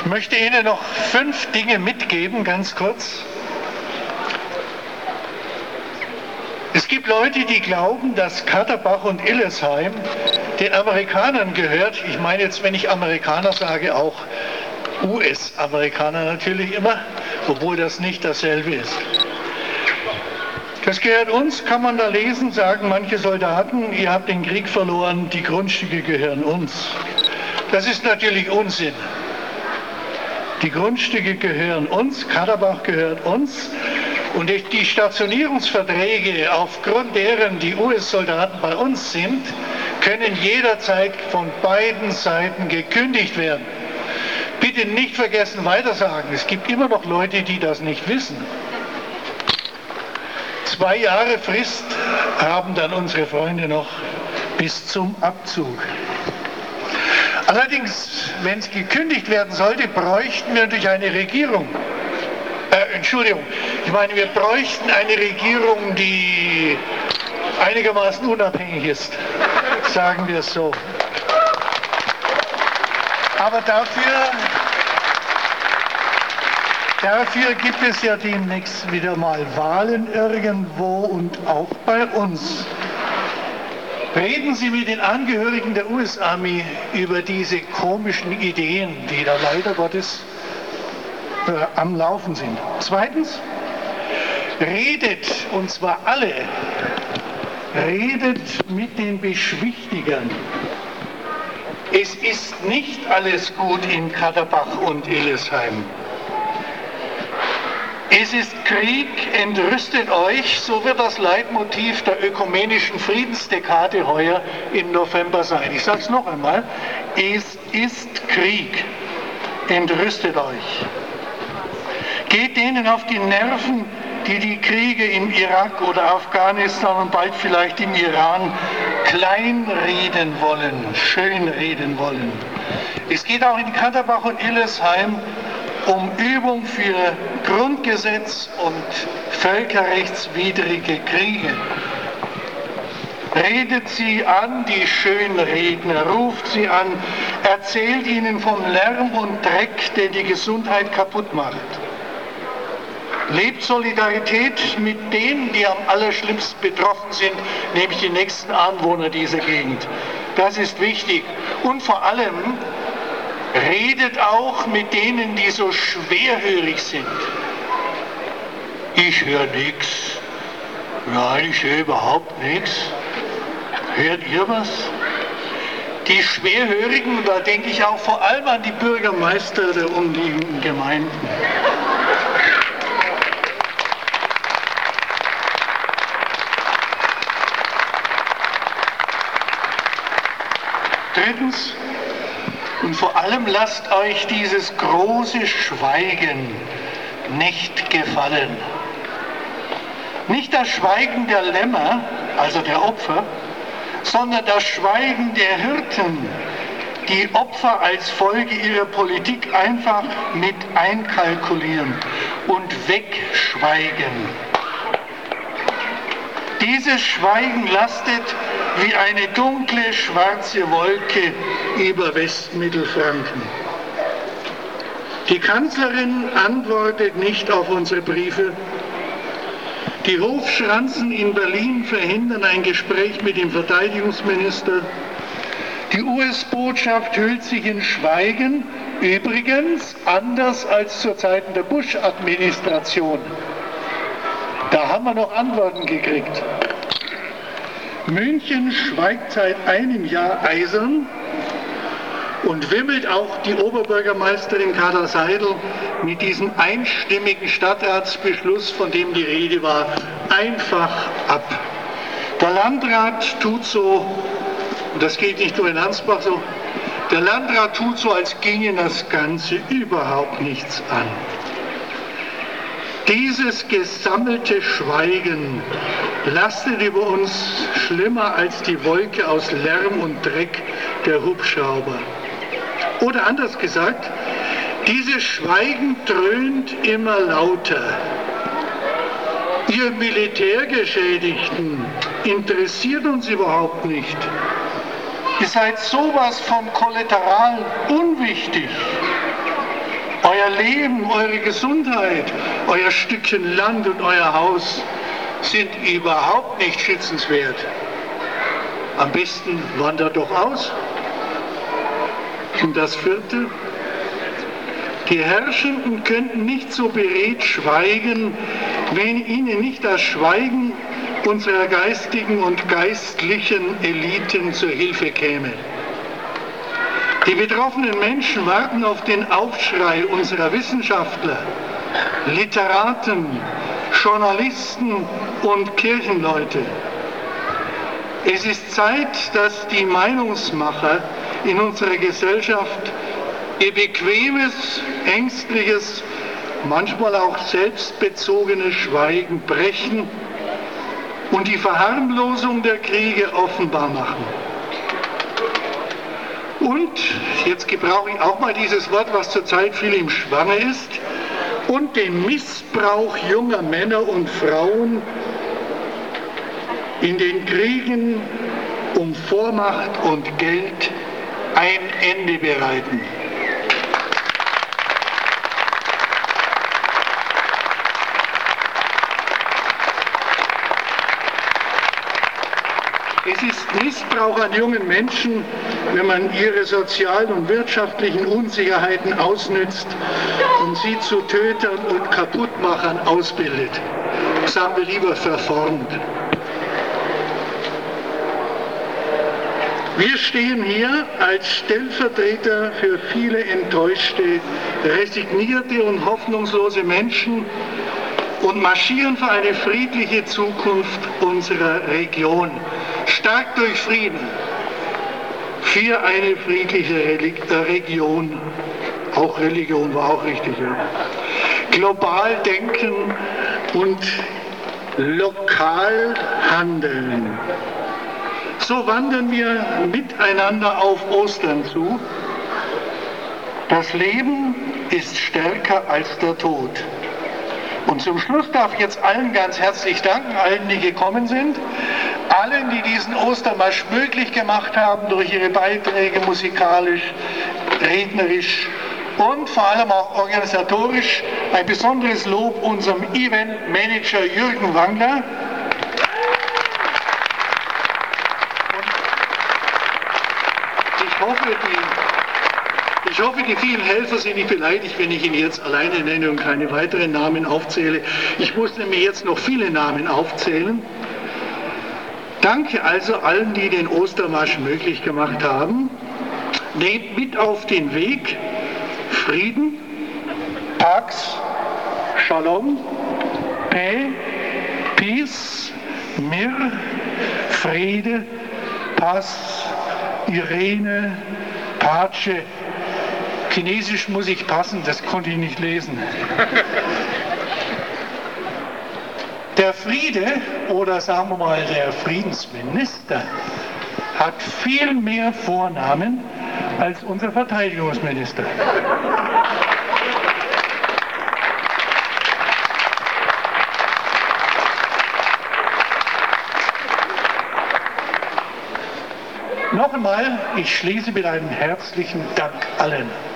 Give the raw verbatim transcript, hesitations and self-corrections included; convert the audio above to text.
Ich möchte Ihnen noch fünf Dinge mitgeben, ganz kurz. Es gibt Leute, die glauben, dass Kaderbach und Illesheim den Amerikanern gehört. Ich meine jetzt, wenn ich Amerikaner sage, auch U S-Amerikaner natürlich immer, obwohl das nicht dasselbe ist. Das gehört uns, kann man da lesen, sagen manche Soldaten, ihr habt den Krieg verloren, die Grundstücke gehören uns. Das ist natürlich Unsinn. Die Grundstücke gehören uns, Kaderbach gehört uns. Und die Stationierungsverträge, aufgrund deren die U S-Soldaten bei uns sind, können jederzeit von beiden Seiten gekündigt werden. Bitte nicht vergessen weitersagen, es gibt immer noch Leute, die das nicht wissen. Zwei Jahre Frist haben dann unsere Freunde noch bis zum Abzug. Allerdings, wenn es gekündigt werden sollte, bräuchten wir natürlich eine Regierung. Äh, Entschuldigung, ich meine, wir bräuchten eine Regierung, die einigermaßen unabhängig ist, sagen wir es so. Aber dafür, dafür gibt es ja demnächst wieder mal Wahlen irgendwo und auch bei uns. Reden Sie mit den Angehörigen der U S-Armee über diese komischen Ideen, die da leider Gottes äh, am Laufen sind. Zweitens, redet, und zwar alle, redet mit den Beschwichtigern. Es ist nicht alles gut in Kaderbach und Illesheim. Es ist Krieg, entrüstet euch, so wird das Leitmotiv der ökumenischen Friedensdekade heuer im November sein. Ich sage es noch einmal, es ist Krieg, entrüstet euch. Geht denen auf die Nerven, die die Kriege im Irak oder Afghanistan und bald vielleicht im Iran kleinreden wollen, schönreden wollen. Es geht auch in Kaderbach und Illesheim um Übung für Grundgesetz und völkerrechtswidrige Kriege. Redet sie an, die Schönredner, ruft sie an, erzählt ihnen vom Lärm und Dreck, der die Gesundheit kaputt macht. Lebt Solidarität mit denen, die am allerschlimmsten betroffen sind, nämlich die nächsten Anwohner dieser Gegend. Das ist wichtig. Und vor allem redet auch mit denen, die so schwerhörig sind. Ich höre nichts. Nein, ich höre überhaupt nichts. Hört ihr was? Die Schwerhörigen, da denke ich auch vor allem an die Bürgermeister der umliegenden Gemeinden. Drittens, und vor allem lasst euch dieses große Schweigen nicht gefallen. Nicht das Schweigen der Lämmer, also der Opfer, sondern das Schweigen der Hirten, die Opfer als Folge ihrer Politik einfach mit einkalkulieren und wegschweigen. Dieses Schweigen lastet wie eine dunkle, schwarze Wolke über Westmittelfranken. Die Kanzlerin antwortet nicht auf unsere Briefe. Die Hofschranzen in Berlin verhindern ein Gespräch mit dem Verteidigungsminister. Die U S-Botschaft hüllt sich in Schweigen, übrigens anders als zu Zeiten der Bush-Administration. Da haben wir noch Antworten gekriegt. München schweigt seit einem Jahr eisern und wimmelt auch die Oberbürgermeisterin Carla Seidel mit diesem einstimmigen Stadtratsbeschluss, von dem die Rede war, einfach ab. Der Landrat tut so, und das geht nicht nur in Ansbach so, der Landrat tut so, als ginge das Ganze überhaupt nichts an. Dieses gesammelte Schweigen lastet über uns schlimmer als die Wolke aus Lärm und Dreck der Hubschrauber. Oder anders gesagt, dieses Schweigen dröhnt immer lauter. Ihr Militärgeschädigten interessiert uns überhaupt nicht. Ihr seid sowas von kollateral unwichtig. Leben, eure Gesundheit, euer Stückchen Land und euer Haus sind überhaupt nicht schützenswert. Am besten wandert doch aus. Und das vierte, die Herrschenden könnten nicht so beredt schweigen, wenn ihnen nicht das Schweigen unserer geistigen und geistlichen Eliten zur Hilfe käme. Die betroffenen Menschen warten auf den Aufschrei unserer Wissenschaftler, Literaten, Journalisten und Kirchenleute. Es ist Zeit, dass die Meinungsmacher in unserer Gesellschaft ihr bequemes, ängstliches, manchmal auch selbstbezogenes Schweigen brechen und die Verharmlosung der Kriege offenbar machen. Und, jetzt gebrauche ich auch mal dieses Wort, was zurzeit viel im Schwange ist, und den Missbrauch junger Männer und Frauen in den Kriegen um Vormacht und Geld ein Ende bereiten. Es ist Missbrauch an jungen Menschen, wenn man ihre sozialen und wirtschaftlichen Unsicherheiten ausnützt und sie zu Tötern und Kaputtmachern ausbildet. Sagen wir lieber verformt. Wir stehen hier als Stellvertreter für viele enttäuschte, resignierte und hoffnungslose Menschen und marschieren für eine friedliche Zukunft unserer Region. Stark durch Frieden, für eine friedliche Region. Auch Religion war auch richtig. Ja. Global denken und lokal handeln. So wandern wir miteinander auf Ostern zu. Das Leben ist stärker als der Tod. Und zum Schluss darf ich jetzt allen ganz herzlich danken, allen, die gekommen sind, allen, die diesen Ostermarsch möglich gemacht haben durch ihre Beiträge musikalisch, rednerisch und vor allem auch organisatorisch. Ein besonderes Lob unserem Event-Manager Jürgen Wangler. Ich hoffe, die, ich hoffe, die vielen Helfer sind nicht beleidigt, wenn ich ihn jetzt alleine nenne und keine weiteren Namen aufzähle. Ich muss nämlich jetzt noch viele Namen aufzählen. Danke also allen, die den Ostermarsch möglich gemacht haben. Nehmt mit auf den Weg Frieden, Pax, Shalom, Pe, Peace, Mir, Friede, Pass, Irene, Pace. Chinesisch muss ich passen, das konnte ich nicht lesen. Der Friede, oder sagen wir mal der Friedensminister, hat viel mehr Vornamen als unser Verteidigungsminister. Noch einmal, ich schließe mit einem herzlichen Dank allen.